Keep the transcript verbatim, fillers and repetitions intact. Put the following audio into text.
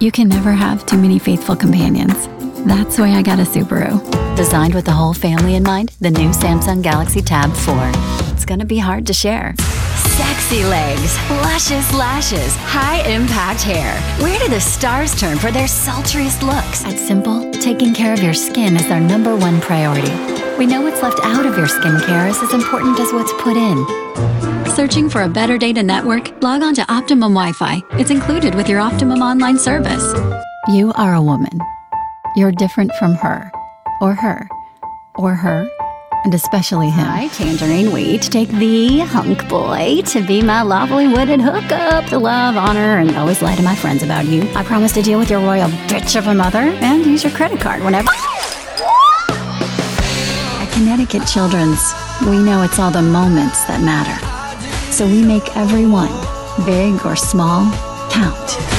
You can never have too many faithful companions. That's why I got a Subaru. Designed with the whole family in mind, the new Samsung Galaxy Tab four. It's gonna be hard to share. Sexy legs, luscious lashes, high-impact hair. Where do the stars turn for their sultriest looks? At Simple, taking care of your skin is our number one priority. We know what's left out of your skincare is as important as what's put in. Searching for a better data network? Log on to Optimum Wi-Fi. It's included with your Optimum online service. You are a woman. You're different from her, or her, or her, and especially him. Hi, Tangerine. We each take the hunk boy to be my lovely wooded hookup. To love, honor, and always lie to my friends about you. I promise to deal with your royal bitch of a mother and use your credit card whenever. At Connecticut Children's, we know it's all the moments that matter. So we make every one, big or small, count.